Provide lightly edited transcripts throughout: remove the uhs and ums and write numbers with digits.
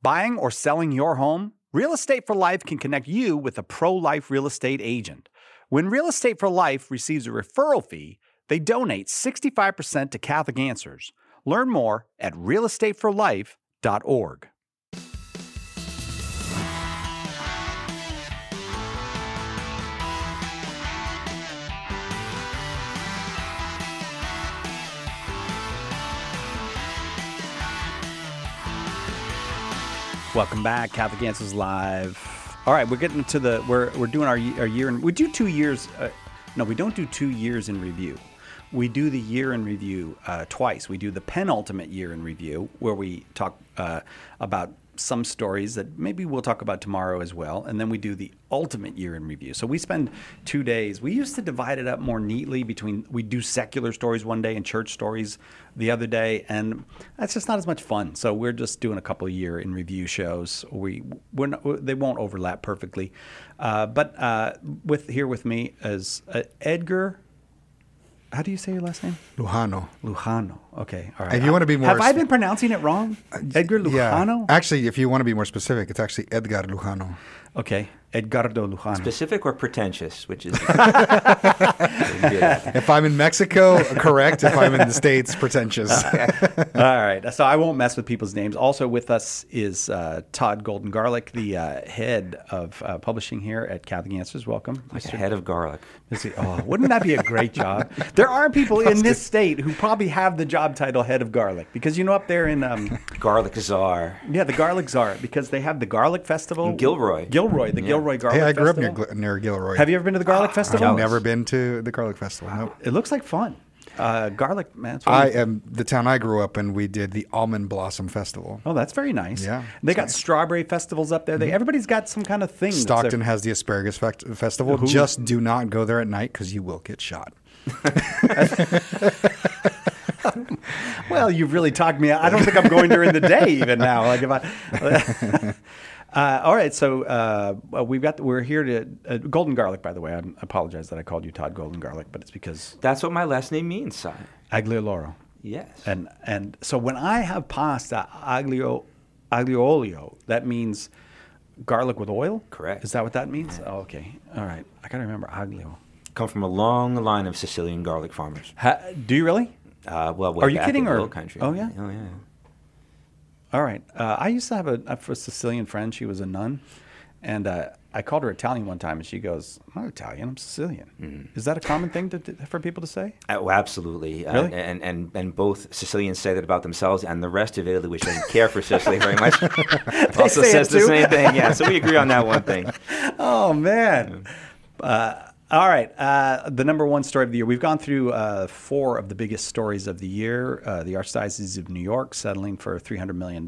Buying or selling your home? Real Estate for Life can connect you with a pro-life real estate agent. When Real Estate for Life receives a referral fee, they donate 65% to Catholic Answers. Learn more at realestateforlife.org. Welcome back, Catholic Answers Live. All right, we're getting to we're doing our year, and we do 2 years. No, we don't do 2 years in review. We do the year in review twice. We do the penultimate year in review, where we talk about some stories that maybe we'll talk about tomorrow as well, and then we do the ultimate year in review. So we spend 2 days. We used to divide it up more neatly between, we do secular stories one day and church stories the other day, and that's just not as much fun. So we're just doing a couple of year in review shows. They won't overlap perfectly, but here with me is Edgar. How do you say your last name? Lujano. Lujano. Okay. All right. If you want to be more... Have I been pronouncing it wrong? Edgar Lujano? Yeah. Actually, if you want to be more specific, it's actually Edgar Lujano. Okay. Edgardo Lujano. Specific or pretentious, which is... If I'm in Mexico, correct. If I'm in the States, pretentious. All right. So I won't mess with people's names. Also with us is Todd Golden Garlic, the head of publishing here at Catholic Answers. Welcome. Like a head of garlic. Oh, wouldn't that be a great job? There are people in this state who probably have the job title head of garlic, because up there in... Garlic Czar. Yeah, the Garlic Czar, because they have the Garlic Festival. In Gilroy. Gilroy Garlic Hey, I grew Festival. up near Gilroy. Have you ever been to the Garlic Festival? I've never been to the Garlic Festival. Nope. It looks like fun. Garlic, man. The town I grew up in, we did the Almond Blossom Festival. Oh, that's very nice. Yeah. They got strawberry festivals up there. Everybody's got some kind of thing. Stockton has the Asparagus Festival. Just do not go there at night because you will get shot. Well, you've really talked me. I don't think I'm going during the day even now. Like if all right, so we're here to Golden Garlic. By the way, I apologize that I called you Todd Golden Garlic, but it's because that's what my last name means, Si. Aglio-olio. Yes. And so when I have pasta aglio olio, that means garlic with oil. Correct. Is that what that means? Yeah. Oh, okay. All right. I gotta remember aglio. Come from a long line of Sicilian garlic farmers. Do you really? Are you kidding? Or country? Oh yeah. Oh yeah. All right. I used to have a Sicilian friend. She was a nun, and I called her Italian one time, and she goes, "I'm not Italian. I'm Sicilian." Mm-hmm. Is that a common thing for people to say? Oh, absolutely. Really? And both Sicilians say that about themselves, and the rest of Italy, which doesn't care for Sicily very much, also says the same thing. Yeah. So we agree on that one thing. Oh man. All right. The number one story of the year. We've gone through 4 of the biggest stories of the year. The Archdiocese of New York settling for $300 million.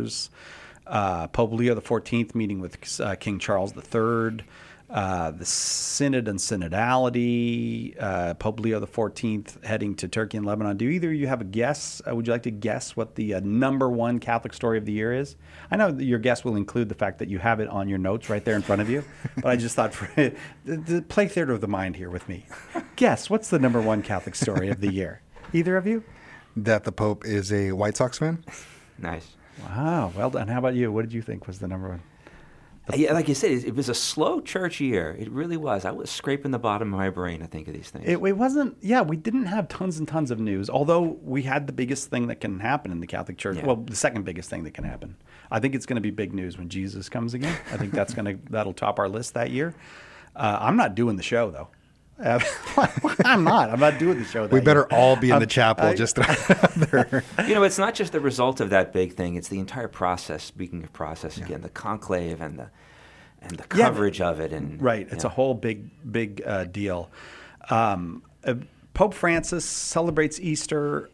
Pope Leo XIV meeting with King Charles III. The Synod and Synodality. Pope Leo XIV heading to Turkey and Lebanon. Do either of you have a guess? Would you like to guess what the number one Catholic story of the year is? I know that your guess will include the fact that you have it on your notes right there in front of you, but I just thought play theater of the mind here with me. Guess, what's the number one Catholic story of the year? Either of you? That the Pope is a White Sox fan. Nice. Wow, well done. How about you? What did you think was the number one? Yeah, like you said, it was a slow church year. It really was. I was scraping the bottom of my brain, I think, of these things. It wasn't, we didn't have tons and tons of news, although we had the biggest thing that can happen in the Catholic Church. Yeah. Well, the second biggest thing that can happen. I think it's going to be big news when Jesus comes again. I think that'll top our list that year. I'm not doing the show, though. I'm not doing the show. We better all be in the chapel. Just it's not just the result of that big thing; it's the entire process. Speaking of process, again, the conclave and the coverage of it, and right, it's a whole big deal. Pope Francis celebrates Easter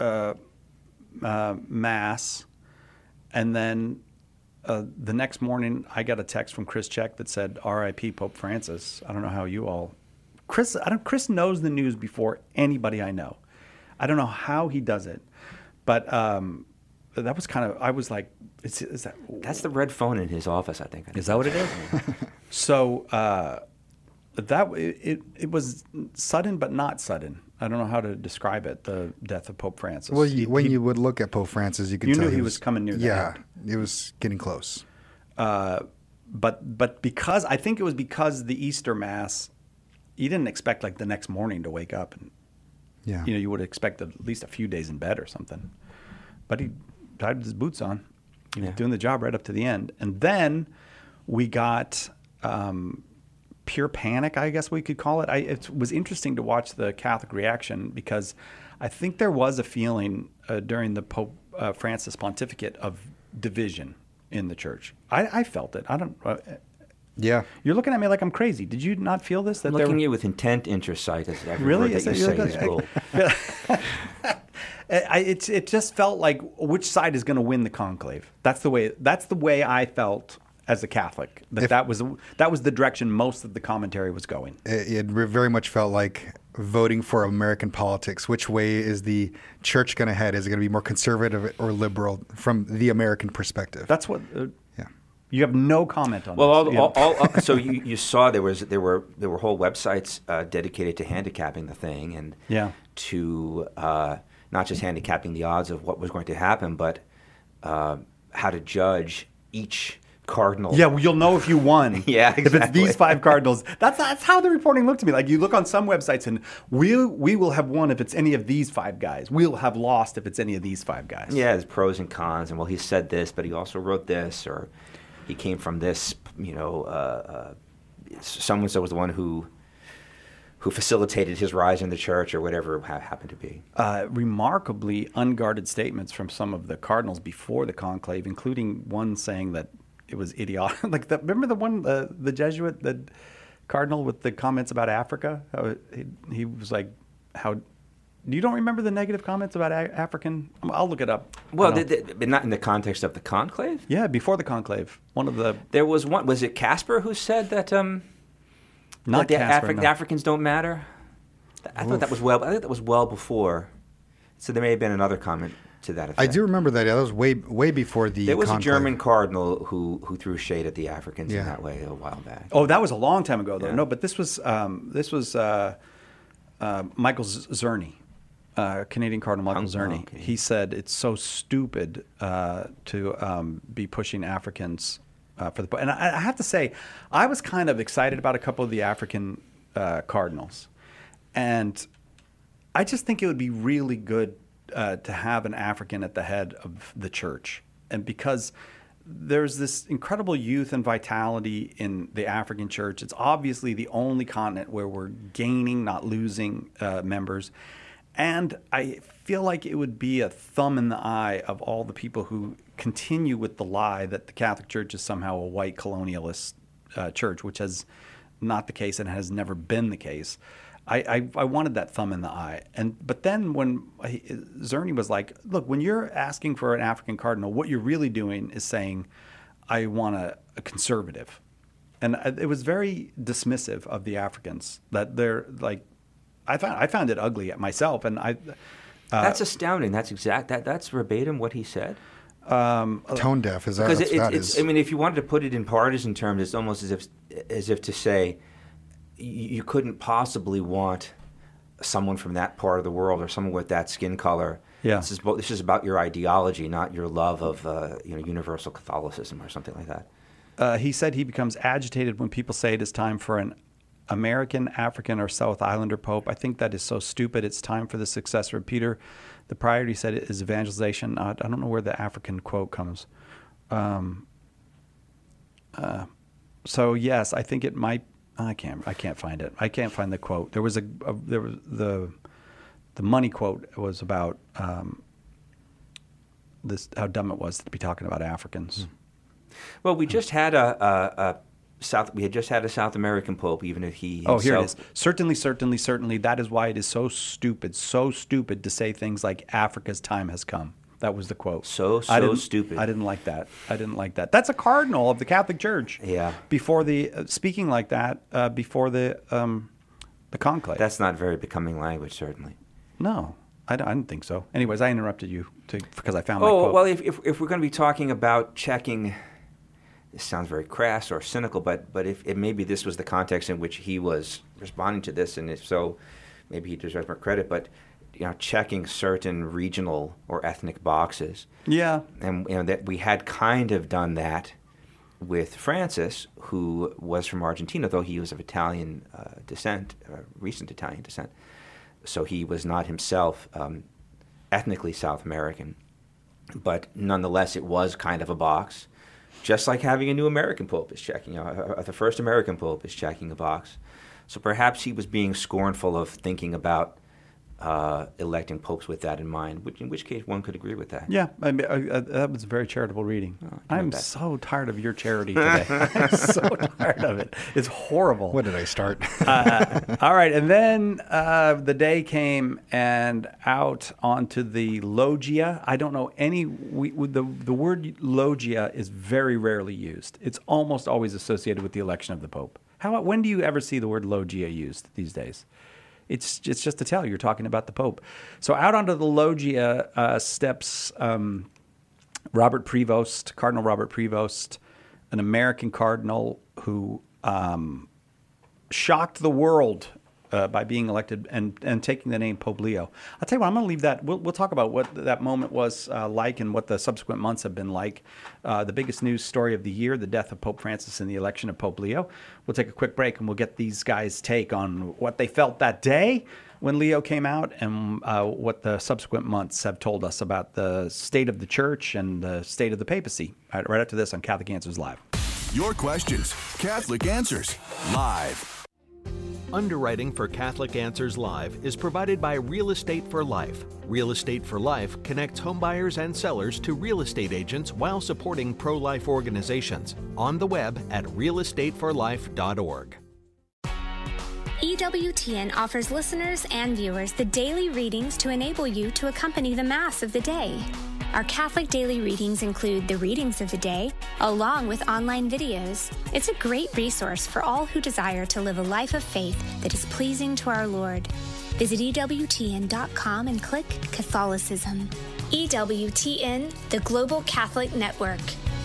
Mass, and then the next morning, I got a text from Chris Check that said, "R.I.P. Pope Francis." I don't know how you all. Chris knows the news before anybody I know. I don't know how he does it, but that was kind of. I was like, That's the red phone in his office, I think. Is that what it is? So it was sudden but not sudden. I don't know how to describe it. The death of Pope Francis. Well, when you would look at Pope Francis, you could you tell knew he was coming near. Yeah, it was getting close. But because I think it was because the Easter Mass, you didn't expect like the next morning to wake up and you would expect at least a few days in bed or something. But he died with his boots on. He was doing the job right up to the end. And then we got pure panic, I guess we could call it. It was interesting to watch the Catholic reaction because I think there was a feeling during the Pope Francis pontificate of division in the church. I felt it. I don't. Yeah, you're looking at me like I'm crazy. Did you not feel this? I'm looking at you with intent, interest, as every really? word that you say is gold. It just felt like which side is going to win the conclave. That's the way I felt as a Catholic. That was the direction most of the commentary was going. It very much felt like voting for American politics. Which way is the church going to head? Is it going to be more conservative or liberal from the American perspective? That's what. You have no comment on this. So you saw there were whole websites dedicated to handicapping the thing and to not just handicapping the odds of what was going to happen, but how to judge each cardinal. Yeah, well, you'll know if you won. Yeah, exactly. If it's these 5 cardinals. That's how the reporting looked to me. Like you look on some websites and we will have won if it's any of these 5 guys. We'll have lost if it's any of these 5 guys. Yeah, there's pros and cons, and well, he said this, but he also wrote this, or he came from this. Someone was the one who facilitated his rise in the church, or whatever it happened to be. Remarkably unguarded statements from some of the cardinals before the conclave, including one saying that it was idiotic. Remember the one, the Jesuit, the cardinal with the comments about Africa? He was like, how... You don't remember the negative comments about African? I'll look it up. Well, but not in the context of the conclave? Yeah, before the conclave. There was one. Was it Casper who said that... Not the Casper, no. Africans don't matter? I thought that was well before. So there may have been another comment to that effect. I do remember that. Yeah, that was way before the There was conclave. a German cardinal who threw shade at the Africans in that way a while back. Oh, that was a long time ago, though. Yeah. No, but this was Michael Zerny. Canadian Cardinal Michael Zerny. Okay. He said it's so stupid to be pushing Africans for the Pope. And I have to say, I was kind of excited about a couple of the African cardinals. And I just think it would be really good to have an African at the head of the church. And because there's this incredible youth and vitality in the African church. It's obviously the only continent where we're gaining, not losing members. And I feel like it would be a thumb in the eye of all the people who continue with the lie that the Catholic Church is somehow a white colonialist church, which is not the case and has never been the case. I wanted that thumb in the eye. But then when Zerny was like, look, when you're asking for an African cardinal, what you're really doing is saying, I want a conservative. And it was very dismissive of the Africans that they're like, I found it ugly myself, and that's astounding. That's that's verbatim what he said. Tone deaf is that? Because I mean, if you wanted to put it in partisan terms, it's almost as if to say you couldn't possibly want someone from that part of the world or someone with that skin color. Yeah. This is about your ideology, not your love of universal Catholicism or something like that. He said he becomes agitated when people say it is time for an American, African, or South Islander Pope. I think that is so stupid. It's time for the successor of Peter. The priority said it is evangelization. I don't know where the African quote comes. So yes, I think it might. I can't find it. I can't find the quote. There was the money quote was about this, how dumb it was to be talking about Africans. Well, we just had a South American Pope, even if he himself... Oh, here it is. Certainly. That is why it is so stupid to say things like Africa's time has come. That was the quote. So stupid. I didn't like that. That's a cardinal of the Catholic Church. Yeah. Before speaking like that, before the conclave. That's not very becoming language, certainly. No, I didn't think so. Anyways, I interrupted you because I found my quote. Well, if we're going to be talking about checking this sounds very crass or cynical, but if maybe this was the context in which he was responding to this, and if so, maybe he deserves more credit. But checking certain regional or ethnic boxes. Yeah, and that we had kind of done that with Francis, who was from Argentina, though he was of Italian descent, recent Italian descent. So he was not himself ethnically South American, but nonetheless, it was kind of a box. Just like having a new American pope is checking, the first American pope is checking a box. So perhaps he was being scornful of thinking about electing popes with that in mind, in which case one could agree with that. Yeah, that was a very charitable reading. I'm so tired of your charity today. I'm so tired of it. It's horrible. What did I start? All right, and then the day came and out onto the loggia. I don't know the word loggia is very rarely used. It's almost always associated with the election of the Pope. When do you ever see the word loggia used these days? It's just to tell you're talking about the Pope. So out onto the loggia steps Cardinal Robert Prevost, an American cardinal who shocked the world by being elected and taking the name Pope Leo. I'll tell you what, I'm going to leave that. We'll talk about what that moment was like and what the subsequent months have been like. The biggest news story of the year, the death of Pope Francis and the election of Pope Leo. We'll take a quick break and we'll get these guys' take on what they felt that day when Leo came out and what the subsequent months have told us about the state of the church and the state of the papacy. Right after this on Catholic Answers Live. Your questions, Catholic Answers Live. Underwriting for Catholic Answers Live is provided by Real Estate for Life. Real Estate for Life connects homebuyers and sellers to real estate agents while supporting pro-life organizations. On the web at realestateforlife.org. EWTN offers listeners and viewers the daily readings to enable you to accompany the Mass of the day. Our Catholic daily readings include the readings of the day, along with online videos. It's a great resource for all who desire to live a life of faith that is pleasing to our Lord. Visit EWTN.com and click Catholicism. EWTN, the Global Catholic Network.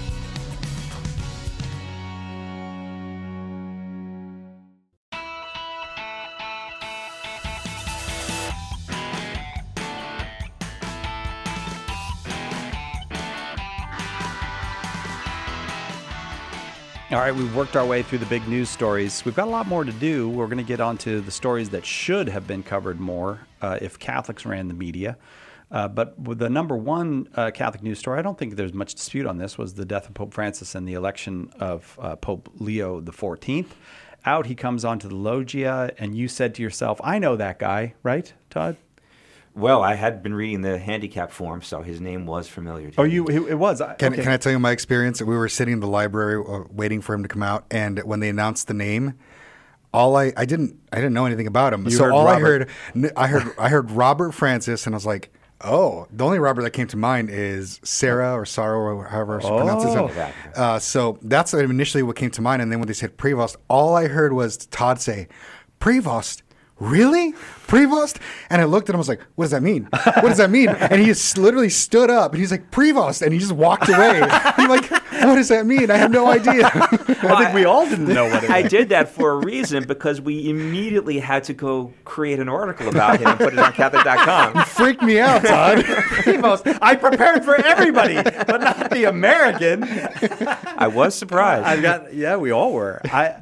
All right, we've worked our way through the big news stories. We've got a lot more to do. We're going to get on to the stories that should have been covered more if Catholics ran the media. But with the number one Catholic news story, I don't think there's much dispute on this, was the death of Pope Francis and the election of Pope Leo XIV. Out he comes onto the loggia, and you said to yourself, I know that guy, right, Todd? Well, I had been reading the handicap form, so his name was familiar to me. It was? Can I tell you my experience? We were sitting in the library waiting for him to come out, and when they announced the name, I didn't know anything about him. I heard Robert Francis, and I was like, oh, the only Robert that came to mind is Sarah or however she pronounces it. So that's initially what came to mind, and then when they said Prevost, all I heard was Todd say, Prevost? Really? Prevost? And I looked at him, I was like, what does that mean? What does that mean? And he just literally stood up and he's like, Prevost. And he just walked away. I'm like, what does that mean? I have no idea. Well, I think we all didn't know what it was. I did that for a reason because we immediately had to go create an article about him and put it on Catholic.com. You freaked me out, Todd. Prevost. I prepared for everybody, but not the American. I was surprised. We all were.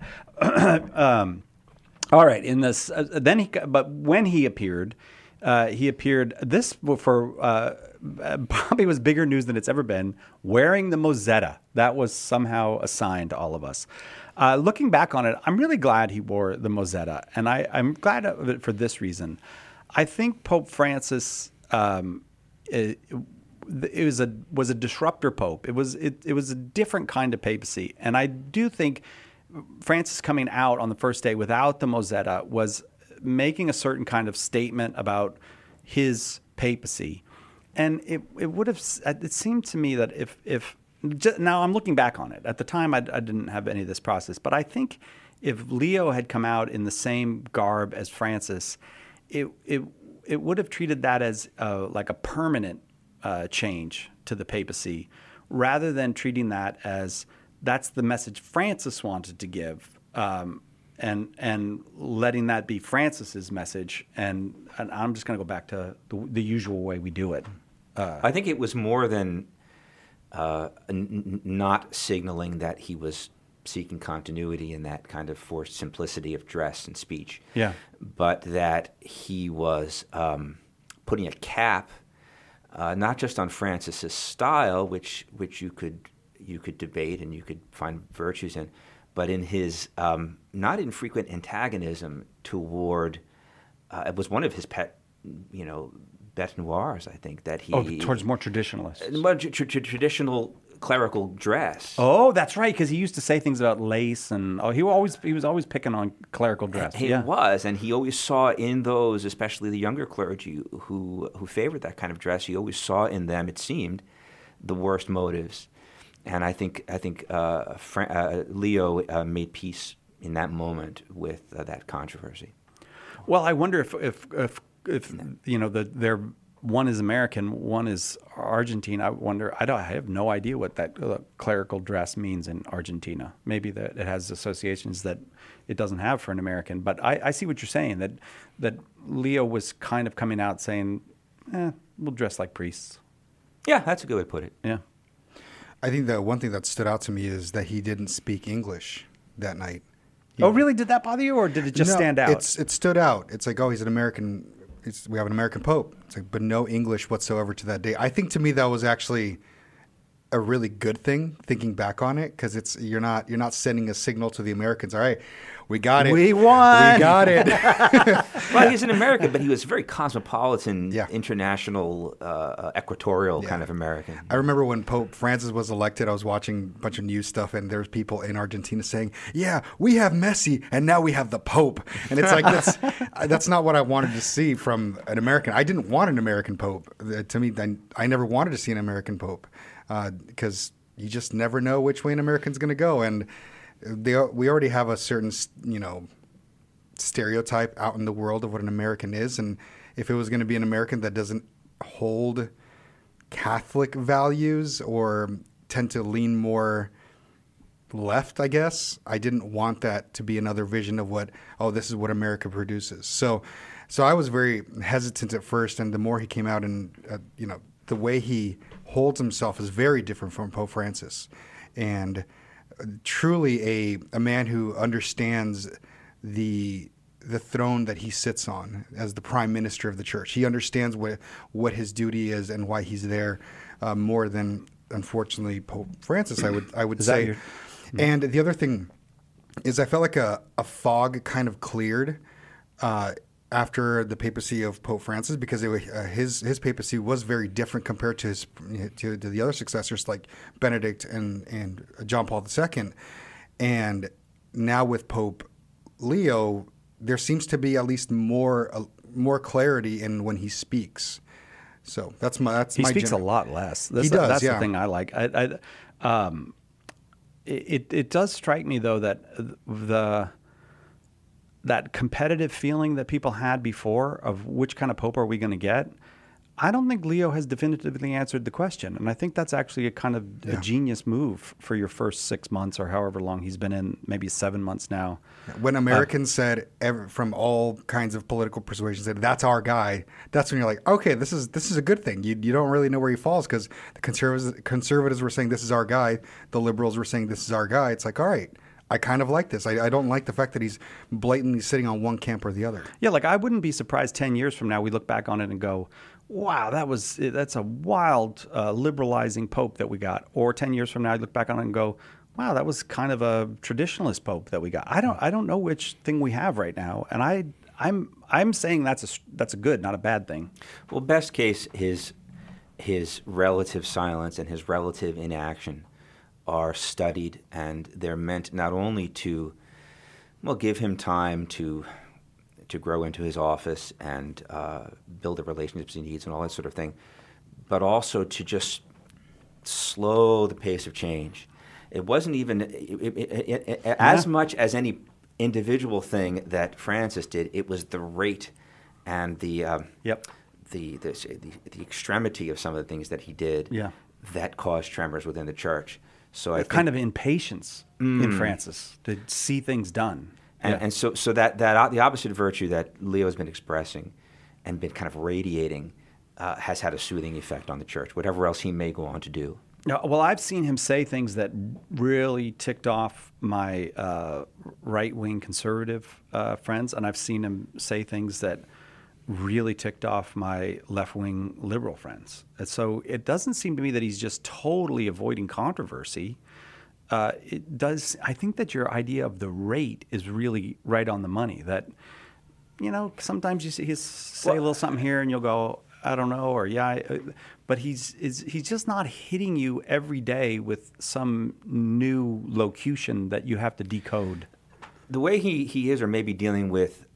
All right. In this, but when he appeared. This for probably was bigger news than it's ever been. Wearing the Mozzetta, that was somehow assigned to all of us. Looking back on it, I'm really glad he wore the Mozzetta, and I'm glad of it for this reason. I think Pope Francis it was a disruptor pope. It was a different kind of papacy, and I do think Francis coming out on the first day without the Mozzetta was making a certain kind of statement about his papacy. And it seemed to me that if now I'm looking back on it. At the time, I didn't have any of this process. But I think if Leo had come out in the same garb as Francis, it would have treated that as like a permanent change to the papacy rather than treating that as that's the message Francis wanted to give, and letting that be Francis's message. And I'm just going to go back to the usual way we do it. I think it was more than not signaling that he was seeking continuity in that kind of forced simplicity of dress and speech. Yeah. But that he was putting a cap, not just on Francis's style, which you could debate and you could find virtues in, but in his not infrequent antagonism toward. It was one of his pet, bête noirs, I think, that he towards more traditionalists, traditional clerical dress. Oh, that's right, because he used to say things about lace, and he was always picking on clerical dress. He was, and he always saw in those, especially the younger clergy who favored that kind of dress, he always saw in them, it seemed, the worst motives. And I think Leo made peace in that moment with that controversy. Well, I wonder if they're one is American, one is Argentine. I wonder. I have no idea what that clerical dress means in Argentina. Maybe that it has associations that it doesn't have for an American. But I see what you're saying. That Leo was kind of coming out saying, "We'll dress like priests." Yeah, that's a good way to put it. Yeah. I think the one thing that stood out to me is that he didn't speak English that night. Oh, really? Did that bother you, or did it just stand out? It stood out. It's like, he's an American. We have an American Pope. It's like, but no English whatsoever to that day. I think to me that was actually a really good thing, thinking back on it, because you're not sending a signal to the Americans. All right, we got it. We won. We got it. Well, he's an American, but he was very cosmopolitan, international, equatorial kind of American. I remember when Pope Francis was elected, I was watching a bunch of news stuff, and there was people in Argentina saying, "Yeah, we have Messi, and now we have the Pope." And it's like, that's not what I wanted to see from an American. I didn't want an American Pope. To me, I never wanted to see an American Pope. Because you just never know which way an American's going to go. And we already have a certain, stereotype out in the world of what an American is. And if it was going to be an American that doesn't hold Catholic values or tend to lean more left, I guess, I didn't want that to be another vision of this is what America produces. So I was very hesitant at first. And the more he came out and, the way he holds himself is very different from Pope Francis, and truly a man who understands the throne that he sits on as the prime minister of the church. He understands what his duty is and why he's there, more than, unfortunately, Pope Francis, I would say. And the other thing is I felt like a fog kind of cleared after the papacy of Pope Francis, because his papacy was very different compared to the other successors like Benedict and John Paul II. And now with Pope Leo, there seems to be at least more clarity in when he speaks. So he speaks a lot less. He does. That's the thing I like. It does strike me though that that competitive feeling that people had before of which kind of pope are we going to get, I don't think Leo has definitively answered the question. And I think that's actually a kind of a genius move for your first 6 months or however long he's been in, maybe 7 months now. When Americans said, from all kinds of political persuasions, said, "That's our guy," that's when you're like, okay, this is a good thing. You don't really know where he falls, because the conservatives were saying, "This is our guy." The liberals were saying, "This is our guy." It's like, all right, I kind of like this. I don't like the fact that he's blatantly sitting on one camp or the other. Yeah, like I wouldn't be surprised 10 years from now we look back on it and go, wow, that's a wild liberalizing pope that we got. Or 10 years from now I look back on it and go, wow, that was kind of a traditionalist pope that we got. I don't know which thing we have right now, and I'm saying that's a good, not a bad thing. Well, best case, his relative silence and his relative inaction are studied, and they're meant not only to, give him time to grow into his office and build the relationships he needs and all that sort of thing, but also to just slow the pace of change. It wasn't even as much as any individual thing that Francis did. It was the rate and the extremity of some of the things that he did that caused tremors within the church. So I think, kind of impatience in Francis to see things done. And so that the opposite virtue that Leo has been expressing and been kind of radiating has had a soothing effect on the church, whatever else he may go on to do. Yeah, well, I've seen him say things that really ticked off my right-wing conservative friends, and I've seen him say things that really ticked off my left-wing liberal friends. And so it doesn't seem to me that he's just totally avoiding controversy. It does. I think that your idea of the rate is really right on the money. That, sometimes you say a little something here, and you'll go, I don't know, or but he's just not hitting you every day with some new locution that you have to decode. The way he is, or maybe dealing with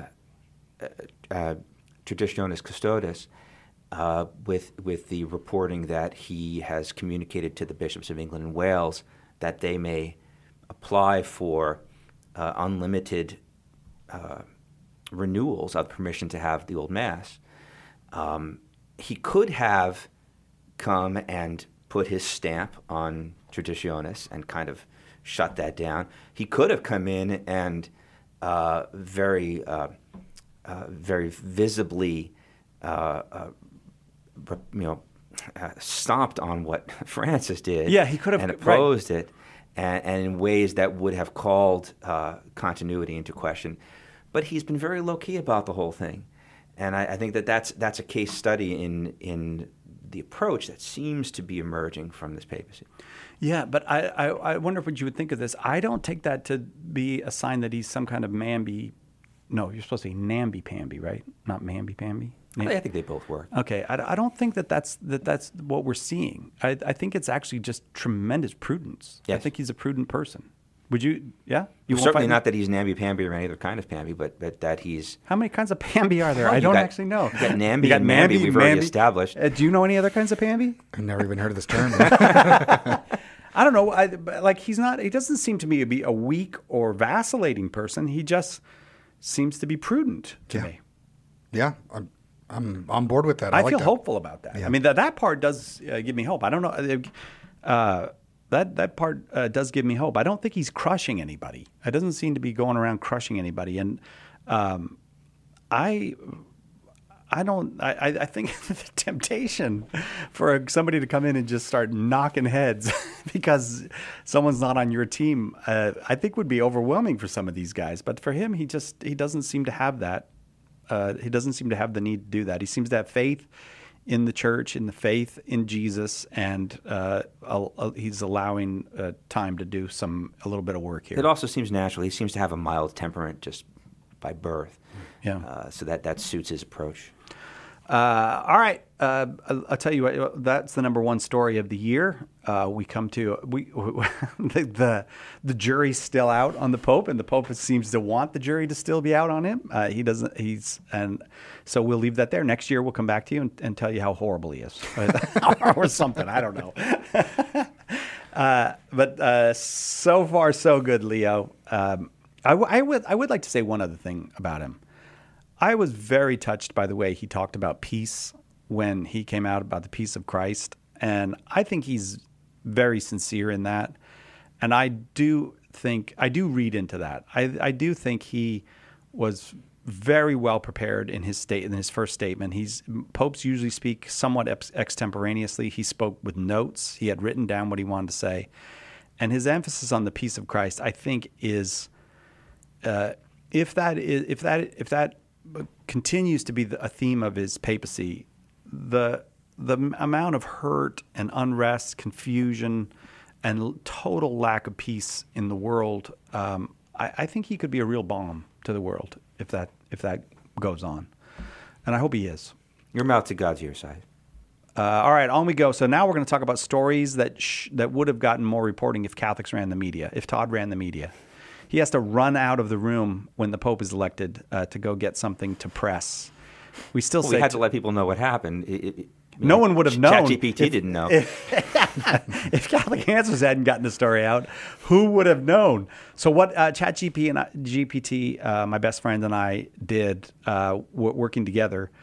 Traditionis Custodes, with the reporting that he has communicated to the bishops of England and Wales that they may apply for unlimited renewals of permission to have the old Mass. He could have come and put his stamp on Traditionis and kind of shut that down. He could have come in and very visibly, stomped on what Francis did. Yeah, he could have, and opposed it, and in ways that would have called continuity into question. But he's been very low key about the whole thing, and I think that's a case study in the approach that seems to be emerging from this papacy. Yeah, but I wonder what you would think of this. I don't take that to be a sign that he's some kind of mamby. No, you're supposed to be namby-pamby, right? Not mamby-pamby? I think they both work. Okay, I don't think that's what we're seeing. I think it's actually just tremendous prudence. Yes. I think he's a prudent person. Would you, yeah? You well, certainly not that he's namby-pamby or any other kind of pamby, but that he's... How many kinds of pamby are there? Well, I don't actually know. You got namby and mamby we've already established. Do you know any other kinds of pamby? I've never even heard of this term. I don't know. He doesn't seem to me to be a weak or vacillating person. He just seems to be prudent to me. Yeah, I'm on board with that. I feel hopeful about that. Yeah. I mean, that part does give me hope. I don't know. That part does give me hope. I don't think he's crushing anybody. It doesn't seem to be going around crushing anybody. And I think the temptation for somebody to come in and just start knocking heads because someone's not on your team, I think would be overwhelming for some of these guys. But for him, he doesn't seem to have that. He doesn't seem to have the need to do that. He seems to have faith in the church, in the faith in Jesus, and he's allowing time to do a little bit of work here. It also seems natural. He seems to have a mild temperament just by birth. Yeah. So that suits his approach. All right. I'll tell you what, that's the number one story of the year. We come to the jury's still out on the Pope, and the Pope seems to want the jury to still be out on him. He doesn't. And so we'll leave that there. Next year we'll come back to you and tell you how horrible he is, or something. I don't know. But so far so good, Leo. I would like to say one other thing about him. I was very touched by the way he talked about peace when he came out about the peace of Christ. And I think he's very sincere in that. And I do read into that. I do think he was very well prepared in his first statement. Popes usually speak somewhat extemporaneously. He spoke with notes. He had written down what he wanted to say. And his emphasis on the peace of Christ, I think, is if that continues to be a theme of his papacy, the amount of hurt and unrest, confusion, and total lack of peace in the world, I think he could be a real balm to the world if that goes on, and I hope he is. Your mouth to God's ear side. All right, on we go. So now we're going to talk about stories that would have gotten more reporting if Catholics ran the media, if Todd ran the media. He has to run out of the room when the Pope is elected to go get something to press. We had to let people know what happened. No one would have known. ChatGPT didn't know. If Catholic Answers hadn't gotten the story out, who would have known? So what ChatGPT, my best friend, and I did working together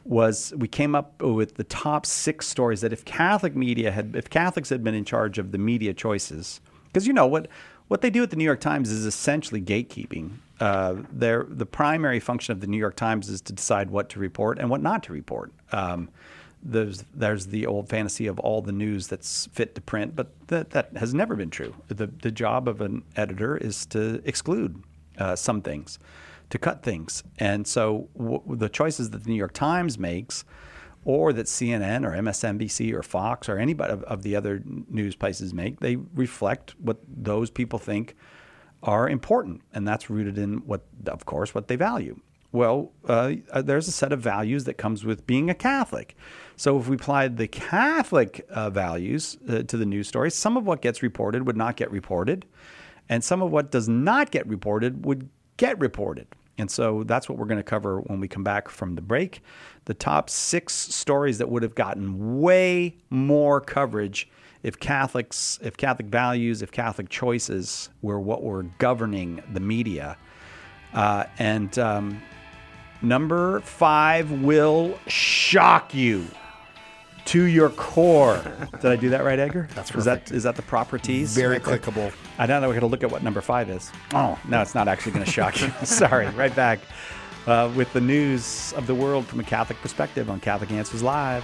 we came up with the top 6 stories that if Catholics had been in charge of the media choices, because what they do at the New York Times is essentially gatekeeping. The primary function of the New York Times is to decide what to report and what not to report. There's the old fantasy of all the news that's fit to print, but that has never been true. The job of an editor is to exclude some things, to cut things. And so the choices that the New York Times makes, or that CNN or MSNBC or Fox or anybody of the other news places make, they reflect what those people think are important. And that's rooted in what they value. Well, there's a set of values that comes with being a Catholic. So if we applied the Catholic values to the news stories, some of what gets reported would not get reported, and some of what does not get reported would get reported. And so that's what we're going to cover when we come back from the break. The top 6 stories that would have gotten way more coverage if Catholic values, if Catholic choices were what were governing the media. Number 5 will shock you to your core. Did I do that right, Edgar? That's perfect. Is that the proper tease? Very clickable. I don't know. We're going to look at what number 5 is. Oh, no, it's not actually going to shock you. Sorry. Right back with the news of the world from a Catholic perspective on Catholic Answers Live.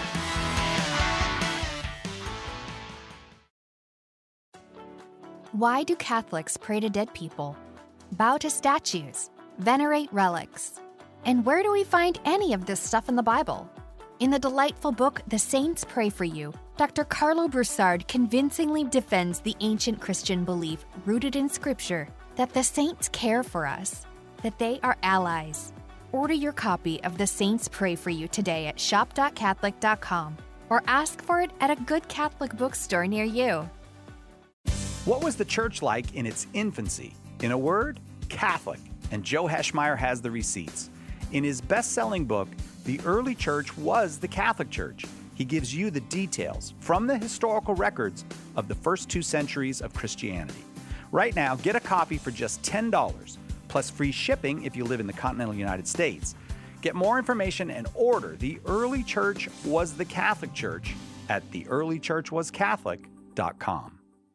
Why do Catholics pray to dead people, bow to statues, venerate relics? And where do we find any of this stuff in the Bible? In the delightful book, The Saints Pray for You, Dr. Carlo Broussard convincingly defends the ancient Christian belief rooted in Scripture that the saints care for us, that they are allies. Order your copy of The Saints Pray for You today at shop.catholic.com or ask for it at a good Catholic bookstore near you. What was the church like in its infancy? In a word, Catholic. And Joe Heschmeyer has the receipts. In his best-selling book, The Early Church Was the Catholic Church, he gives you the details from the historical records of the first 2 centuries of Christianity. Right now, get a copy for just $10, plus free shipping if you live in the continental United States. Get more information and order The Early Church Was the Catholic Church at theearlychurchwascatholic.com.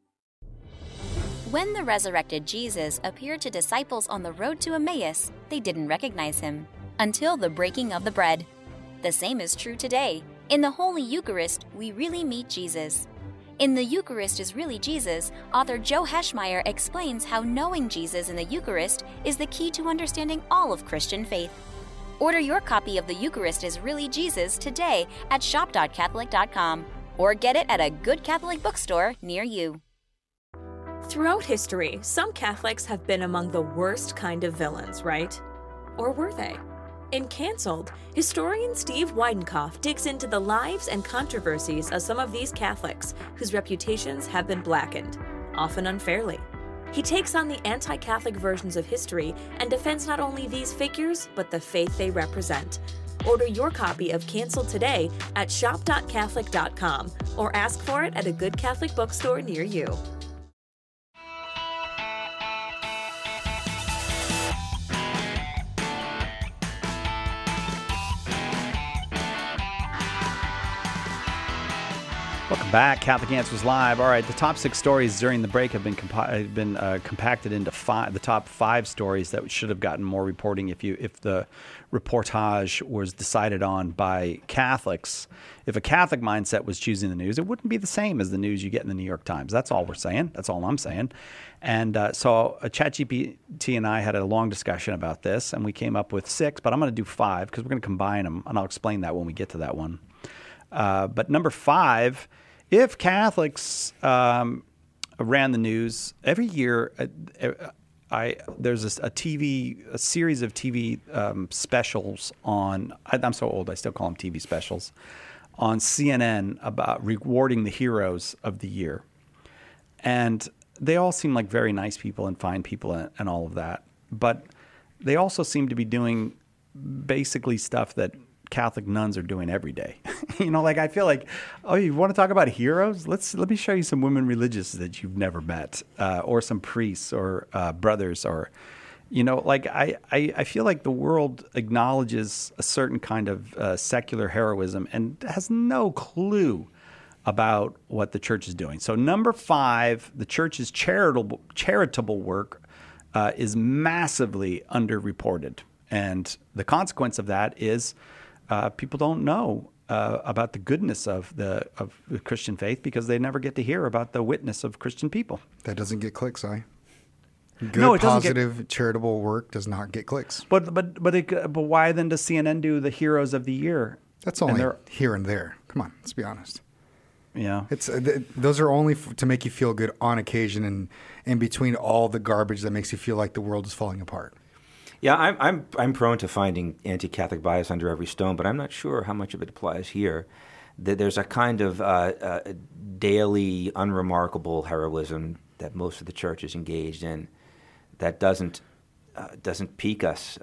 When the resurrected Jesus appeared to disciples on the road to Emmaus, they didn't recognize him until the breaking of the bread. The same is true today. In the Holy Eucharist, we really meet Jesus. In The Eucharist is Really Jesus, author Joe Heschmeyer explains how knowing Jesus in the Eucharist is the key to understanding all of Christian faith. Order your copy of The Eucharist is Really Jesus today at shop.catholic.com or get it at a good Catholic bookstore near you. Throughout history, some Catholics have been among the worst kind of villains, right? Or were they? In Cancelled, historian Steve Weidenkopf digs into the lives and controversies of some of these Catholics whose reputations have been blackened, often unfairly. He takes on the anti-Catholic versions of history and defends not only these figures, but the faith they represent. Order your copy of Cancelled today at shop.catholic.com or ask for it at a good Catholic bookstore near you. Welcome back, Catholic Answers Live. All right, the top 6 stories during the break have been compacted into the top 5 stories that should have gotten more reporting if the reportage was decided on by Catholics. If a Catholic mindset was choosing the news, it wouldn't be the same as the news you get in the New York Times. That's all we're saying. That's all I'm saying. And so ChatGPT and I had a long discussion about this, and we came up with 6, but I'm going to do 5 because we're going to combine them, and I'll explain that when we get to that one. But number 5, if Catholics ran the news every year, there's a series of TV specials on. I'm so old, I still call them TV specials on CNN about rewarding the heroes of the year, and they all seem like very nice people and fine people and all of that, but they also seem to be doing basically stuff that Catholic nuns are doing every day. I feel like, oh, you want to talk about heroes? Let me show you some women religious that you've never met, or some priests or brothers, or You know, like I feel like the world acknowledges a certain kind of secular heroism and has no clue about what the church is doing. So number 5, the church's charitable work is massively underreported. And the consequence of that is people don't know about the goodness of the Christian faith because they never get to hear about the witness of Christian people. That doesn't get clicks, Good, positive, charitable work does not get clicks. But why then does CNN do the Heroes of the Year? That's only here and there. Come on, let's be honest. Yeah, it's those are only to make you feel good on occasion and in between all the garbage that makes you feel like the world is falling apart. Yeah, I'm prone to finding anti-Catholic bias under every stone, but I'm not sure how much of it applies here. There's a kind of daily, unremarkable heroism that most of the church is engaged in that doesn't pique us.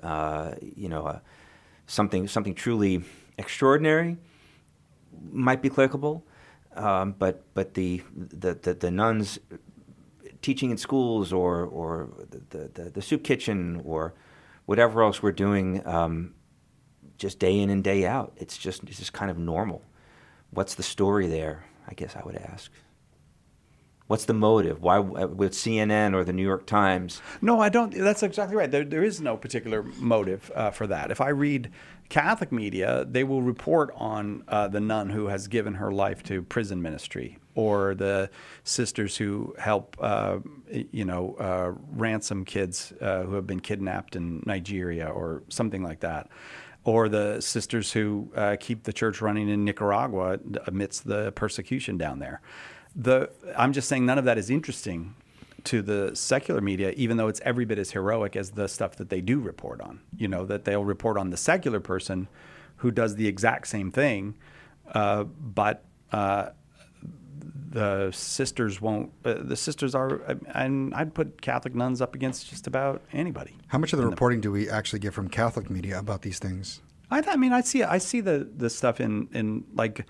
Something truly extraordinary might be clickable, but the nuns teaching in schools or the soup kitchen or whatever else we're doing just day in and day out. It's just kind of normal. What's the story there, I guess I would ask. What's the motive? Why with CNN or the New York Times? No, I don't. That's exactly right. There is no particular motive for that. If I read Catholic media, they will report on the nun who has given her life to prison ministry, or the sisters who help, ransom kids who have been kidnapped in Nigeria, or something like that, or the sisters who keep the church running in Nicaragua amidst the persecution down there. I'm just saying none of that is interesting to the secular media, even though it's every bit as heroic as the stuff that they do report on. You know, that they'll report on the secular person who does the exact same thing, but the sisters won't. The sisters are, and I'd put Catholic nuns up against just about anybody. How much of the reporting do we actually get from Catholic media about these things? I see the stuff in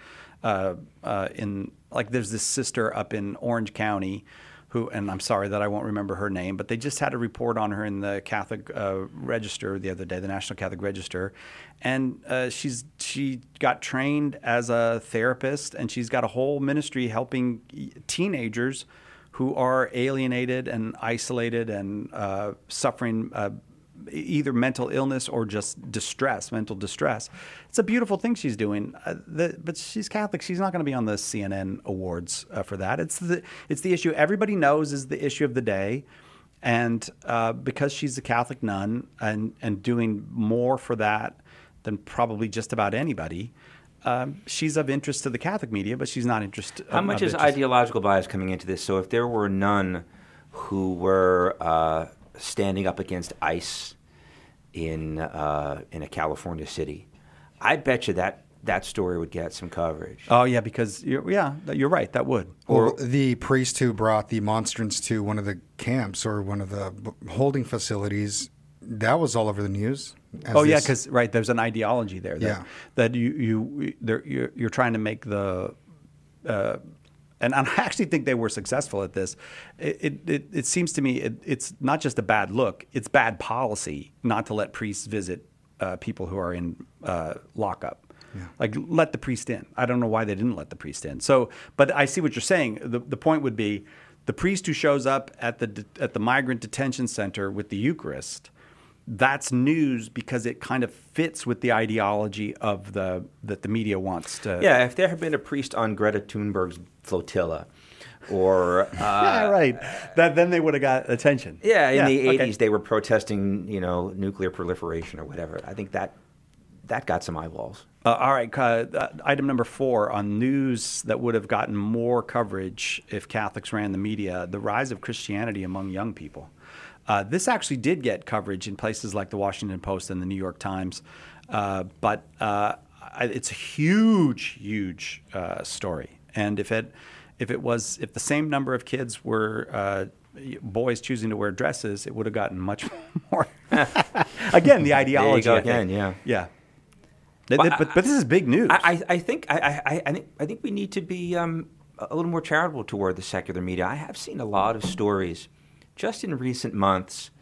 there's this sister up in Orange County who, and I'm sorry that I won't remember her name, but they just had a report on her in the Catholic Register the other day, the National Catholic Register, and she got trained as a therapist, and she's got a whole ministry helping teenagers who are alienated and isolated and suffering either mental illness or just mental distress. It's a beautiful thing she's doing, but she's Catholic. She's not going to be on the CNN awards for that. It's the issue everybody knows is the issue of the day, and because she's a Catholic nun and doing more for that than probably just about anybody, she's of interest to the Catholic media, but she's not interested. How much is ideological bias coming into this? So if there were a nun who were standing up against ICE in a California city, I bet you that story would get some coverage. Oh yeah, because you're right, that would. Or the priest who brought the monstrance to one of the camps or one of the holding facilities, that was all over the news. Yeah, because there's an ideology there that you're trying to make the. And I actually think they were successful at this. It seems to me it's not just a bad look; it's bad policy not to let priests visit people who are in lockup. Yeah. Like, let the priest in. I don't know why they didn't let the priest in. So, but I see what you're saying. The point would be the priest who shows up at the migrant detention center with the Eucharist. That's news because it kind of fits with the ideology of that the media wants to. Yeah, if there had been a priest on Greta Thunberg's flotilla, or then they would have got attention. Yeah, in the 80s they were protesting, nuclear proliferation or whatever. I think that got some eyeballs. All right, item number 4 on news that would have gotten more coverage if Catholics ran the media: the rise of Christianity among young people. This actually did get coverage in places like the Washington Post and the New York Times, but it's a huge story. And if the same number of kids were boys choosing to wear dresses, it would have gotten much more. Again, the ideology. There you go again, yeah. But this is big news. I think we need to be a little more charitable toward the secular media. I have seen a lot of stories just in recent months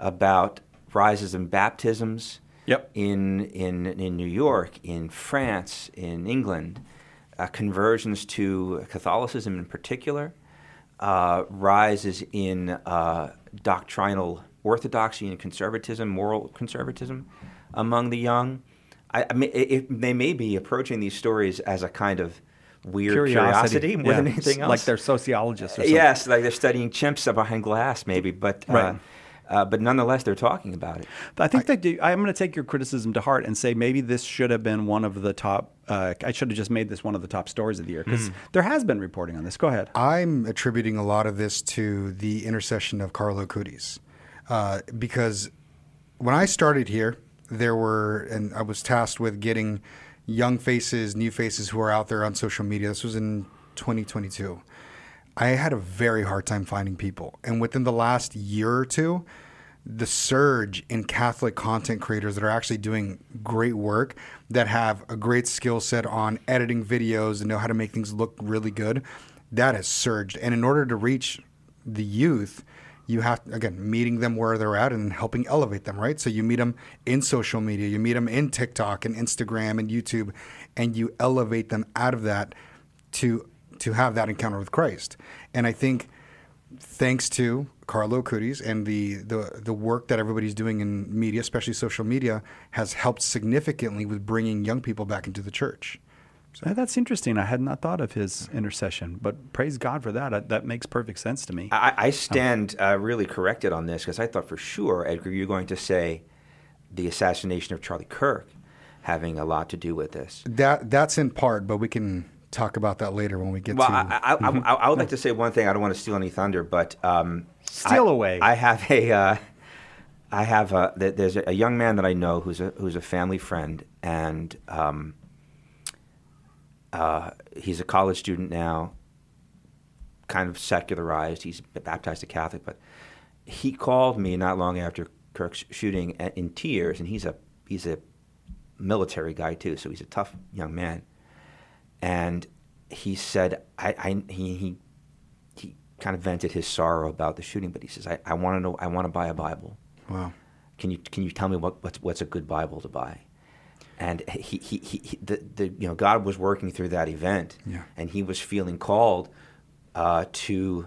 about rises in baptisms Yep. in New York, in France, in England, conversions to Catholicism in particular, rises in doctrinal orthodoxy and conservatism, moral conservatism among the young. I mean, they may be approaching these stories as a kind of weird curiosity more than anything else. Like they're sociologists or something. Yes, like they're studying chimps behind glass maybe, but right. But nonetheless, they're talking about it. I think I'm going to take your criticism to heart and say maybe this should have been one of the top. I should have just made this one of the top stories of the year because there has been reporting on this. Go ahead. I'm attributing a lot of this to the intercession of Carlo Acutis, because when I started here, and I was tasked with getting young faces, new faces who are out there on social media. This was in 2022. I had a very hard time finding people. And within the last year or two, the surge in Catholic content creators that are actually doing great work, that have a great skill set on editing videos and know how to make things look really good, that has surged. And in order to reach the youth, you have, again, meeting them where they're at and helping elevate them, right? So you meet them in social media, you meet them in TikTok and Instagram and YouTube, and you elevate them out of that to have that encounter with Christ. And I think thanks to Carlo Acutis and the work that everybody's doing in media, especially social media, has helped significantly with bringing young people back into the church. So that's interesting. I had not thought of his intercession, but praise God for that. That makes perfect sense to me. I stand really corrected on this because I thought for sure, Edgar, you're going to say the assassination of Charlie Kirk having a lot to do with this. That's in part, but we can talk about that later when we get to... Well, I would like to say one thing. I don't want to steal any thunder, but... steal away. I have there's a young man that I know who's a family friend, and he's a college student now, kind of secularized. He's baptized a Catholic, but he called me not long after Kirk's shooting in tears, and he's a military guy too, so he's a tough young man. And he said, he kind of vented his sorrow about the shooting, but he says, I want to know, I want to buy a Bible. Wow. Can you tell me what's a good Bible to buy? And God was working through that event, and he was feeling called to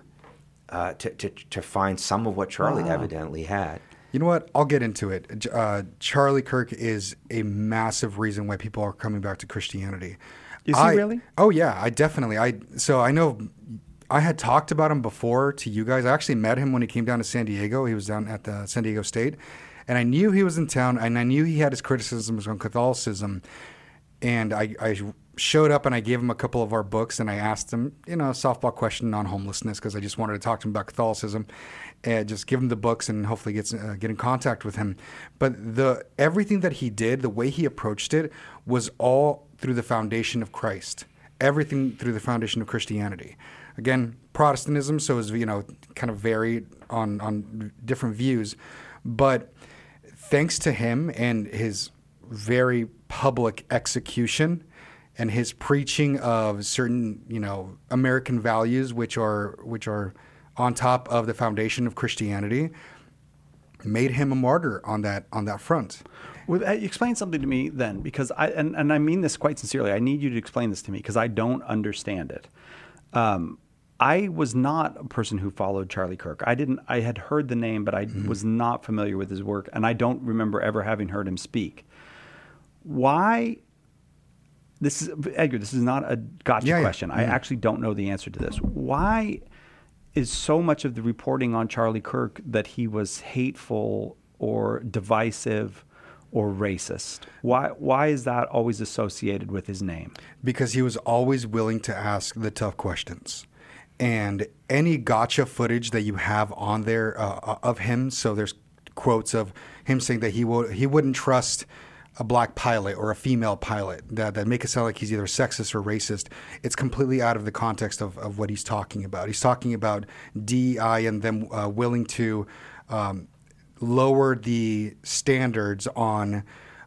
find some of what Charlie evidently had. You know what? I'll get into it. Charlie Kirk is a massive reason why people are coming back to Christianity. Is he really? Oh yeah, I know. I had talked about him before to you guys. I actually met him when he came down to San Diego. He was down at the San Diego State. And I knew he was in town, and I knew he had his criticisms on Catholicism. And I showed up, and I gave him a couple of our books, and I asked him, a softball question on homelessness, because I just wanted to talk to him about Catholicism, and just give him the books and hopefully get in contact with him. But everything that he did, the way he approached it, was all through the foundation of Christ. Everything through the foundation of Christianity. Again, Protestantism, so is kind of varied on different views, but thanks to him and his very public execution and his preaching of certain, American values, which are on top of the foundation of Christianity, made him a martyr on that front. Well, explain something to me then, because and I mean this quite sincerely. I need you to explain this to me because I don't understand it. I was not a person who followed Charlie Kirk. I had heard the name, but I was not familiar with his work, and I don't remember ever having heard him speak. Why? Edgar, this is not a gotcha question. I actually don't know the answer to this. Why is so much of the reporting on Charlie Kirk that he was hateful or divisive or racist? Why is that always associated with his name? Because he was always willing to ask the tough questions. And any gotcha footage that you have on there of him, so there's quotes of him saying that he wouldn't trust a black pilot or a female pilot, that make it sound like he's either sexist or racist. It's completely out of the context of what he's talking about. He's talking about DEI and them willing to lower the standards on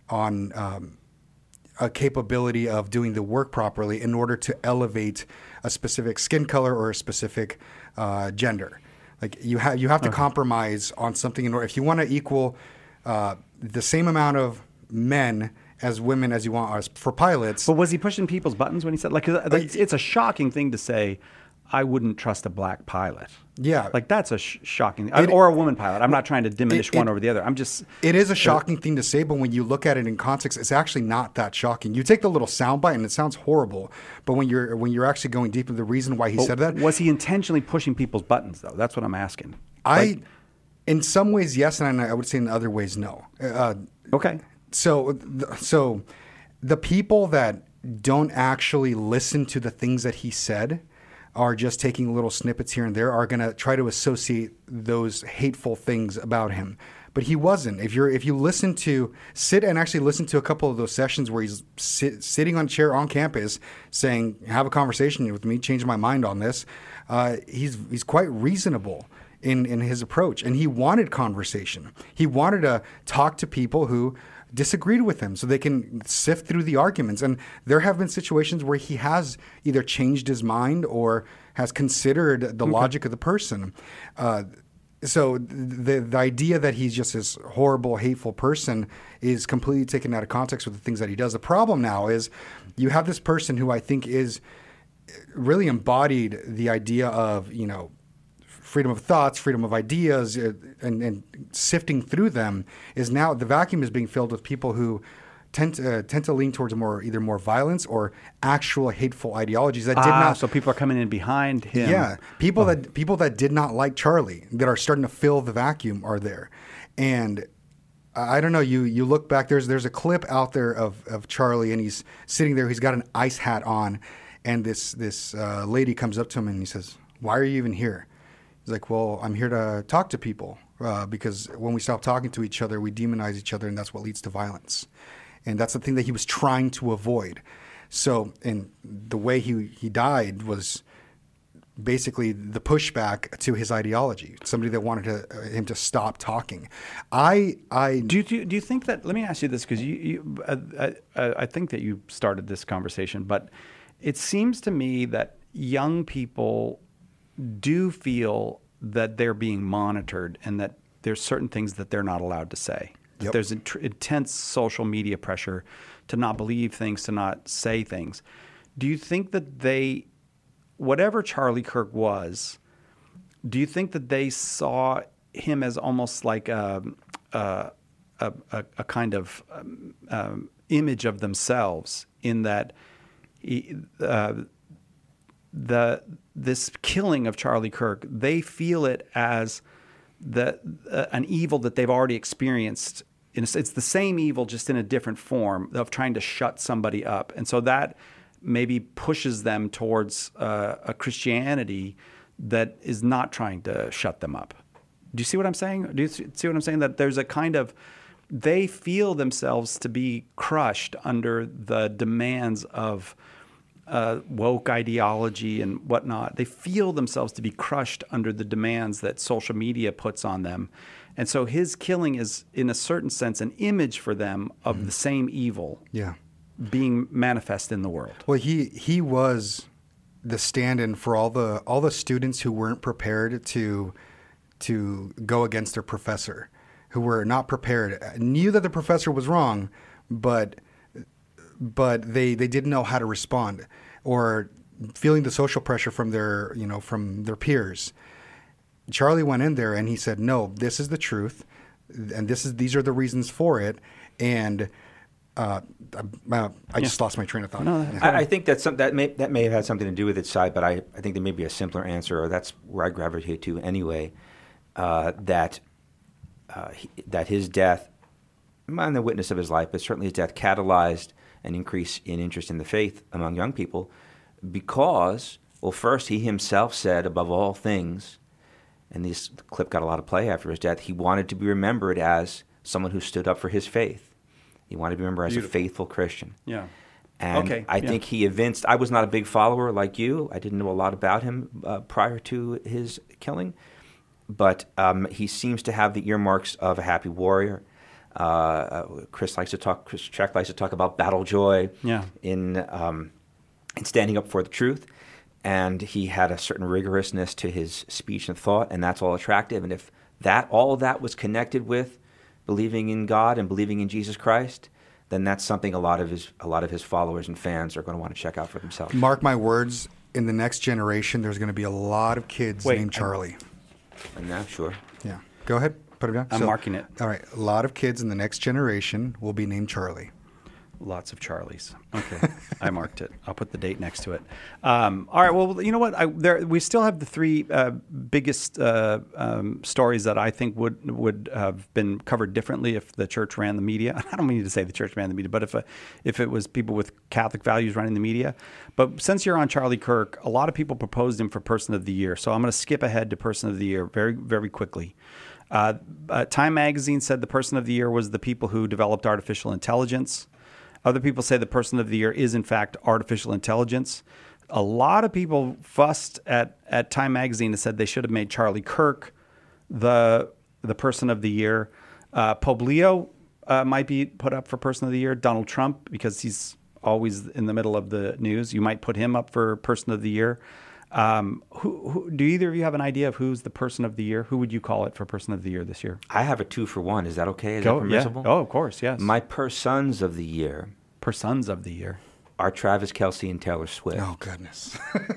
a capability of doing the work properly in order to elevate a specific skin color or a specific gender. Like you have to compromise on something in order. If you want to equal the same amount of men as women as you want as for pilots. But was he pushing people's buttons when he said, like it's a shocking thing to say, I wouldn't trust a black pilot. Yeah. Like that's a shocking thing. Or a woman pilot. I'm not trying to diminish one over the other. I'm just... It is a shocking thing to say, but when you look at it in context, it's actually not that shocking. You take the little soundbite and it sounds horrible, but when you're actually going deep into the reason why he said that... Was he intentionally pushing people's buttons, though? That's what I'm asking. In some ways, yes, and I would say in other ways, no. Okay. So the people that don't actually listen to the things that he said are just taking little snippets here and there are going to try to associate those hateful things about him. But he wasn't. If you sit and actually listen to a couple of those sessions where he's sitting on a chair on campus saying, have a conversation with me, change my mind on this, he's quite reasonable in his approach. And he wanted conversation. He wanted to talk to people who disagreed with him so they can sift through the arguments. And there have been situations where he has either changed his mind or has considered the logic of the person. So the idea that he's just this horrible, hateful person is completely taken out of context with the things that he does. The problem now is you have this person who I think is really embodied the idea of, freedom of thoughts, freedom of ideas, and sifting through them is now the vacuum is being filled with people who tend to lean towards either more violence or actual hateful ideologies that did not. So people are coming in behind him. Yeah, people that did not like Charlie that are starting to fill the vacuum are there, and I don't know. You look back. There's a clip out there of Charlie, and he's sitting there. He's got an ice hat on, and this lady comes up to him and he says, "Why are you even here?" He's like, well, I'm here to talk to people because when we stop talking to each other, we demonize each other, and that's what leads to violence. And that's the thing that he was trying to avoid. So, and the way he died was basically the pushback to his ideology. Somebody that wanted him to stop talking. Do you think that? Let me ask you this, because I think that you started this conversation, but it seems to me that young people do feel that they're being monitored and that there's certain things that they're not allowed to say. Yep. There's intense social media pressure to not believe things, to not say things. Do you think that whatever Charlie Kirk was, do you think that they saw him as almost like a kind of image of themselves in that this killing of Charlie Kirk, they feel it as an evil that they've already experienced. It's the same evil, just in a different form of trying to shut somebody up. And so that maybe pushes them towards a Christianity that is not trying to shut them up. Do you see what I'm saying? Do you see what I'm saying? That there's a kind of, they feel themselves to be crushed under the demands of woke ideology and whatnot. They feel themselves to be crushed under the demands that social media puts on them. And so his killing is, in a certain sense, an image for them of the same evil being manifest in the world. Well, he was the stand-in for all the students who weren't prepared to go against their professor, who were not prepared, knew that the professor was wrong, but they didn't know how to respond, or feeling the social pressure from their peers. Charlie went in there and he said, "No, this is the truth, and these are the reasons for it." And I just lost my train of thought. No, I think that may have had something to do with its side, but I think there may be a simpler answer, or that's where I gravitate to anyway. That his death, I'm the witness of his life, but certainly his death catalyzed an increase in interest in the faith among young people because, well, first, he himself said, above all things, and this clip got a lot of play after his death, he wanted to be remembered as someone who stood up for his faith. He wanted to be remembered as a faithful Christian. Yeah. And I think he evinced, I was not a big follower like you. I didn't know a lot about him prior to his killing, but he seems to have the earmarks of a happy warrior. Chris Trek likes to talk about battle joy in standing up for the truth. and he had a certain rigorousness to his speech and thought, and that's all attractive. And if all of that was connected with believing in God and believing in Jesus Christ, then that's something a lot of his followers and fans are going to want to check out for themselves. Mark my words, in the next generation, there's going to be a lot of kids named Charlie. Yeah, sure. Yeah. Go ahead. Put it down. I'm marking it. All right. A lot of kids in the next generation will be named Charlie. Lots of Charlies. Okay, I marked it. I'll put the date next to it. All right. Well, you know what? We still have the three biggest stories that I think would have been covered differently if the church ran the media. I don't mean to say the church ran the media, but if it was people with Catholic values running the media. But since you're on Charlie Kirk, a lot of people proposed him for Person of the Year. So I'm going to skip ahead to Person of the Year very, very quickly. Time Magazine said the Person of the Year was the people who developed artificial intelligence. Other people say the Person of the Year is, in fact, artificial intelligence. A lot of people fussed at Time Magazine and said they should have made Charlie Kirk the Person of the Year. Pope Leo might be put up for Person of the Year. Donald Trump, because he's always in the middle of the news, you might put him up for Person of the Year. Who do either of you have an idea of who's the Person of the Year? Who would you call it for Person of the Year this year? I have a 2-for-1. Is that okay? Is that permissible? Yeah. Oh, of course, yes. My Persons of the Year. Persons of the Year are Travis Kelce and Taylor Swift. Oh, goodness.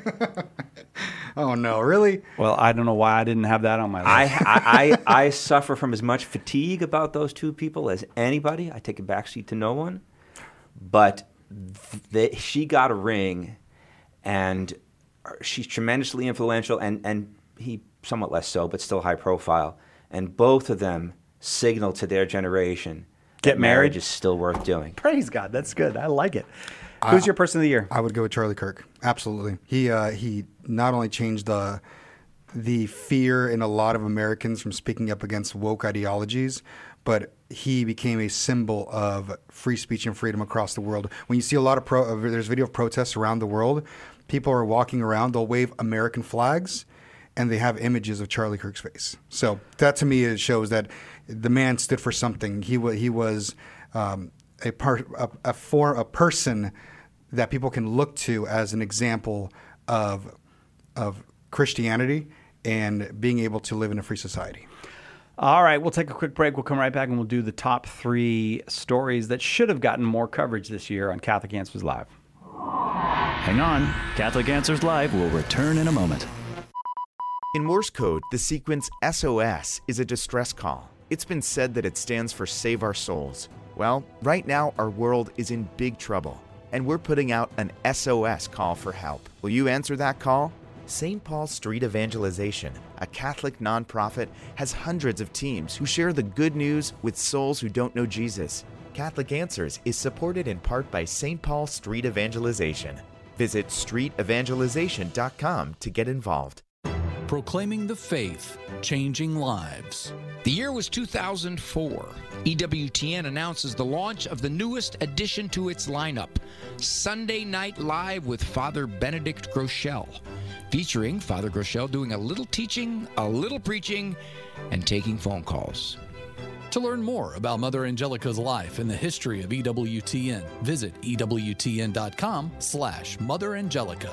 Oh, no, really? Well, I don't know why I didn't have that on my list. I suffer from as much fatigue about those two people as anybody. I take a backseat to no one. But she got a ring, and she's tremendously influential, and he somewhat less so, but still high profile. And both of them signal to their generation that marriage is still worth doing. Praise God. That's good. I like it. Who's your Person of the Year? I would go with Charlie Kirk. Absolutely. He not only changed the fear in a lot of Americans from speaking up against woke ideologies, but he became a symbol of free speech and freedom across the world. When you see a lot of there's video of protests around the world, people are walking around, they'll wave American flags, and they have images of Charlie Kirk's face. So that, to me, it shows that the man stood for something. He was a person that people can look to as an example of Christianity and being able to live in a free society. All right, we'll take a quick break. We'll come right back and we'll do the top 3 stories that should have gotten more coverage this year on Catholic Answers Live. Hang on. Catholic Answers Live will return in a moment. In Morse code, the sequence SOS is a distress call. It's been said that it stands for Save Our Souls. Well, right now our world is in big trouble, and we're putting out an SOS call for help. Will you answer that call? St. Paul Street Evangelization, a Catholic nonprofit, has hundreds of teams who share the good news with souls who don't know Jesus. Catholic Answers is supported in part by St. Paul Street Evangelization. Visit streetevangelization.com to get involved. Proclaiming the faith, changing lives. The year was 2004. EWTN announces the launch of the newest addition to its lineup, Sunday Night Live with Father Benedict Groeschel, featuring Father Groeschel doing a little teaching, a little preaching, and taking phone calls. To learn more about Mother Angelica's life and the history of EWTN, visit EWTN.com/Mother Angelica.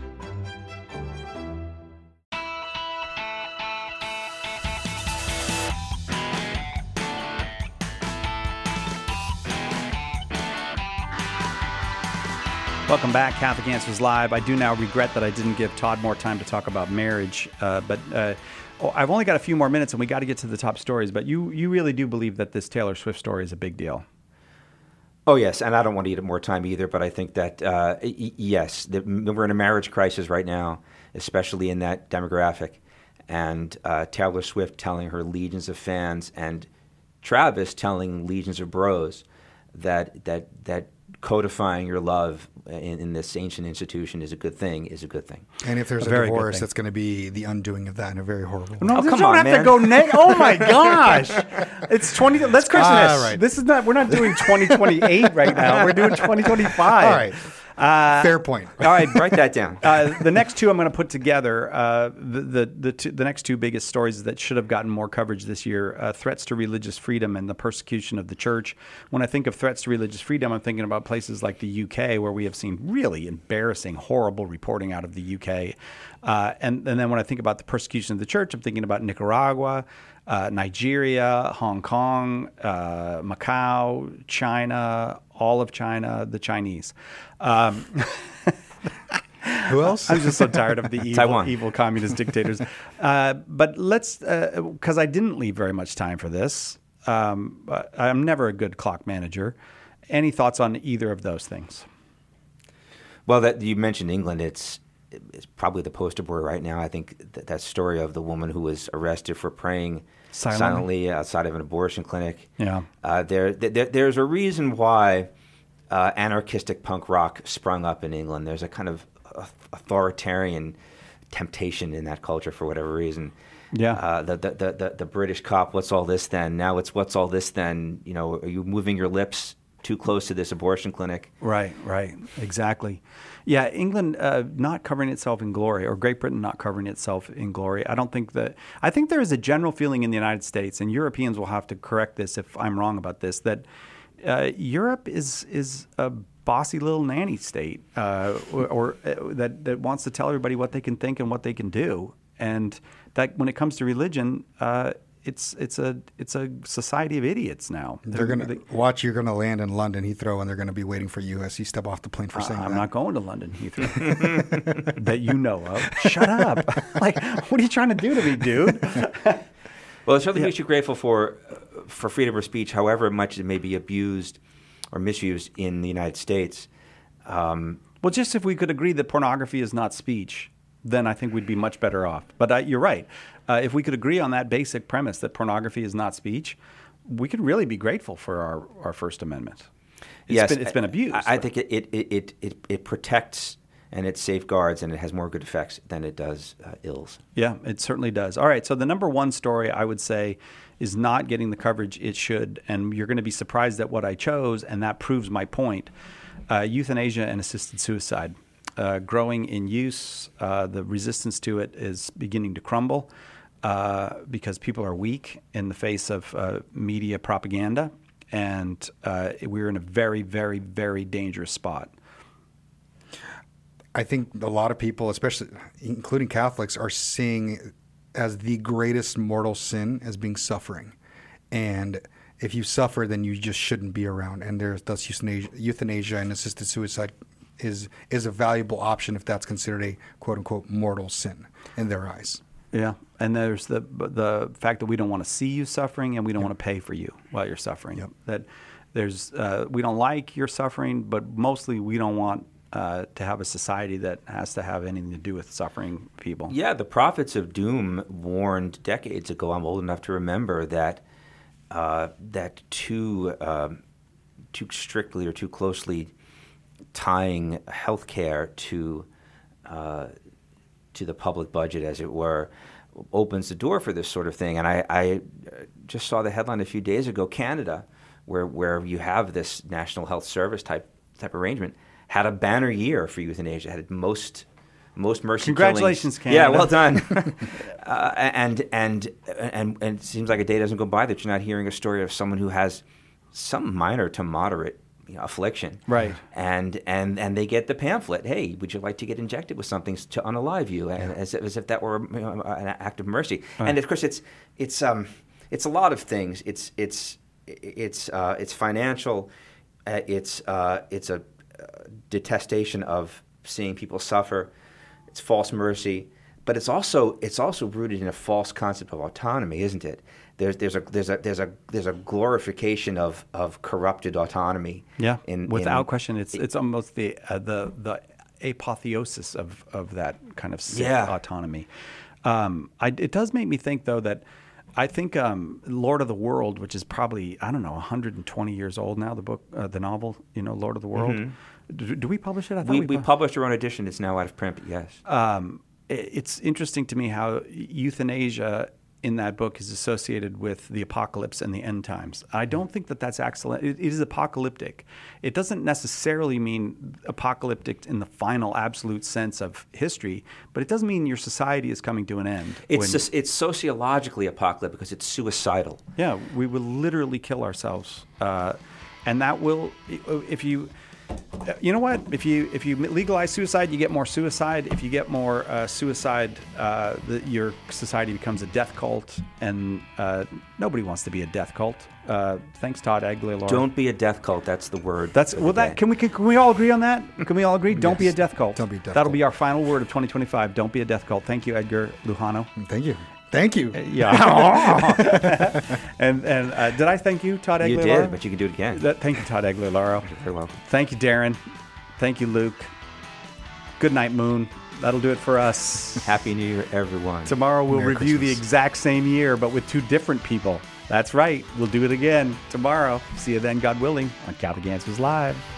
Welcome back, Catholic Answers Live. I do now regret that I didn't give Todd more time to talk about marriage, but I've only got a few more minutes, and we got to get to the top stories. But you really do believe that this Taylor Swift story is a big deal? Oh, yes, and I don't want to eat up more time either, but I think that, yes, we're in a marriage crisis right now, especially in that demographic. And Taylor Swift telling her legions of fans, and Travis telling legions of bros that codifying your love in this ancient institution is a good thing. And if there's a divorce, that's going to be the undoing of that in a very horrible way. No, come on, man. To go oh my gosh. It's 20. That's Christmas. Right. This is not. We're not doing 2028 right now. We're doing 2025. All right. Fair point. All right, write that down. The next two I'm going to put together. The next two biggest stories that should have gotten more coverage this year: threats to religious freedom and the persecution of the church. When I think of threats to religious freedom, I'm thinking about places like the UK, where we have seen really embarrassing, horrible reporting out of the UK. And then when I think about the persecution of the church, I'm thinking about Nicaragua, Nigeria, Hong Kong, Macau, China, all of China, the Chinese. Who else? I'm just so tired of the evil communist dictators. But let's, because I didn't leave very much time for this. I'm never a good clock manager. Any thoughts on either of those things? Well, that you mentioned England. It's probably the poster boy right now. I think that story of the woman who was arrested for praying silently outside of an abortion clinic. Yeah. There's a reason why anarchistic punk rock sprung up in England. There's a kind of authoritarian temptation in that culture for whatever reason. Yeah. The British cop, what's all this then? Now it's what's all this then? You know, are you moving your lips too close to this abortion clinic? Right, exactly. Yeah, England not covering itself in glory, or Great Britain not covering itself in glory. I think there is a general feeling in the United States, and Europeans will have to correct this if I'm wrong about this, that Europe is a bossy little nanny state, or that wants to tell everybody what they can think and what they can do, and that when it comes to religion, it's a society of idiots now. You're gonna land in London Heathrow, and they're gonna be waiting for you as you step off the plane for saying that. I'm not going to London Heathrow that you know of. Shut up! Like, what are you trying to do to me, dude? Well, it certainly makes you grateful for freedom of speech, however much it may be abused or misused in the United States. Well, just if we could agree that pornography is not speech, then I think we'd be much better off. But you're right. If we could agree on that basic premise that pornography is not speech, we could really be grateful for our First Amendment. It's been abused. I think it protects and it safeguards, and it has more good effects than it does ills. Yeah, it certainly does. All right, so the number one story I would say is not getting the coverage it should, and you're going to be surprised at what I chose, and that proves my point. Euthanasia and assisted suicide. Growing in use, the resistance to it is beginning to crumble because people are weak in the face of media propaganda, and we're in a very, very, very dangerous spot. I think a lot of people, especially including Catholics, are seeing as the greatest mortal sin as being suffering. And if you suffer, then you just shouldn't be around. And thus euthanasia and assisted suicide is a valuable option if that's considered a quote-unquote mortal sin in their eyes. Yeah, and there's the fact that we don't want to see you suffering, and we don't want to pay for you while you're suffering. Yep. That there's we don't like your suffering, but mostly we don't want to have a society that has to have anything to do with suffering people. Yeah, the prophets of doom warned decades ago. I'm old enough to remember that too strictly or too closely tying healthcare to the public budget, as it were, opens the door for this sort of thing. And I just saw the headline a few days ago: Canada, where you have this National Health Service type arrangement, had a banner year for euthanasia. Had most mercy. Congratulations, killings. Canada! Yeah, well done. And it seems like a day doesn't go by that you're not hearing a story of someone who has some minor to moderate affliction, right? And they get the pamphlet. Hey, would you like to get injected with something to unalive you? And as if that were an act of mercy. Right. And of course, it's a lot of things. It's financial. It's a detestation of seeing people suffer. It's false mercy, but it's also rooted in a false concept of autonomy, isn't it? There's a glorification of corrupted autonomy. Yeah, without question, it's almost the apotheosis of that kind of sick autonomy. It does make me think, though, that I think Lord of the World, which is probably 120 years old now, the book, the novel, Lord of the World. Mm-hmm. Do we publish it? I thought we published our own edition. It's now out of print. Yes. It's interesting to me how euthanasia in that book is associated with the apocalypse and the end times. I don't think that that's excellent. It is apocalyptic. It doesn't necessarily mean apocalyptic in the final absolute sense of history, but it doesn't mean your society is coming to an end. It's sociologically apocalyptic because it's suicidal. Yeah, we will literally kill ourselves. And that will, if you... You know what? If you legalize suicide, you get more suicide. If you get more suicide, your society becomes a death cult, and nobody wants to be a death cult. Thanks, Todd Aguilar. Don't be a death cult. That's the word. Can we all agree on that? Can we all agree? Don't be a death cult. Don't be a death That'll cult. be our final word of 2025. Don't be a death cult. Thank you, Edgar Lujano. Thank you. Thank you. Yeah. and did I thank you, Todd Aguilar? You did, but you can do it again. Thank you, Todd Aguilar. You're very welcome. Thank you, Darren. Thank you, Luke. Good night, Moon. That'll do it for us. Happy New Year, everyone. Tomorrow we'll Merry review Christmas. the exact same year, but with 2 different people. That's right. We'll do it again tomorrow. See you then, God willing, on Catholic Answers Live.